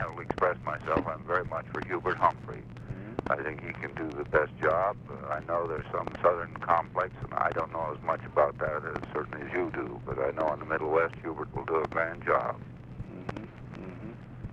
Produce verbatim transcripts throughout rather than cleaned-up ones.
will express myself. I'm very much for Hubert Humphrey. I think he can do the best job. Uh, I know there's some Southern complex, and I don't know as much about that as certainly as you do, but I know in the Middle West, Hubert will do a grand job. Mm-hmm.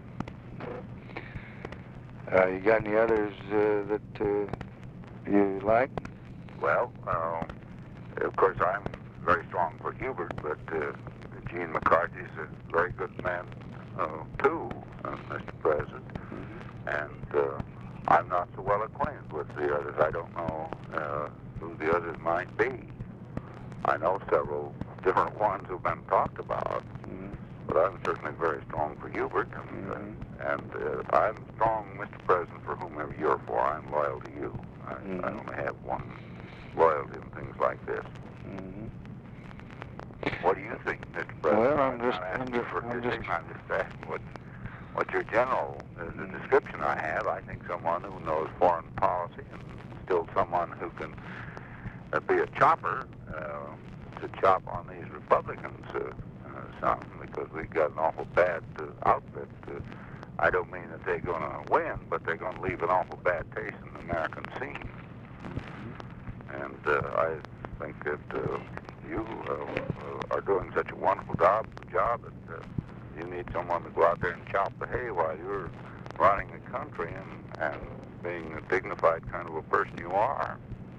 Mm-hmm. Uh, you got any others uh, that uh, you like? Well, uh, of course, I'm very strong for Hubert, but uh, Gene McCarthy's a very good man, uh, too, uh, Mister President. Mm-hmm. And uh, I'm not so well acquainted with the others. I don't know uh, who the others might be. I know several different ones who've been talked about, mm-hmm. but I'm certainly very strong for Hubert, and, mm-hmm. uh, and uh, I'm strong, Mister President, for whomever you're for. I'm loyal to you. I, mm-hmm. I only have one loyalty in things like this. Mm-hmm. What do you think, Mister President? Well, I'm not just, asking I'm you just, for I'm his just, name. I'm just asking what, what your general, uh, the description I have. I think someone who knows foreign policy and still someone who can uh, be a chopper uh, to chop on these Republicans uh, uh, some, because we've got an awful bad uh, outfit. Uh, I don't mean that they're going to win, but they're going to leave an awful bad taste in the American scene. And uh, I think that uh, you uh, uh, are doing such a wonderful job, job that uh, you need someone to go out there and chop the hay while you're running the country and, and being a dignified kind of a person you are.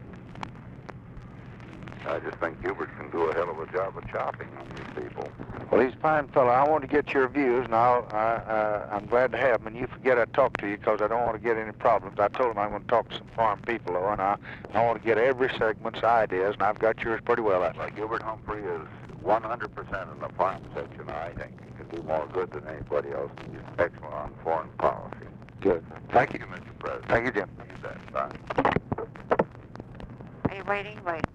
I just think Hubert can do a hell of a job of chopping on these people. well, he's a fine fellow. I want to get your views, and I'll, I, uh, I'm glad to have them. And you forget I talked to you because I don't want to get any problems. I told him I'm going to talk to some foreign people, though, and I, I want to get every segment's ideas, and I've got yours pretty well. I Like Hubert Humphrey is one hundred percent in the farm section, I think. He can do more good than anybody else. He's excellent on foreign policy. Good. Thank you, Mister President. Thank you, Jim. You bet. Bye. Are you waiting? Wait.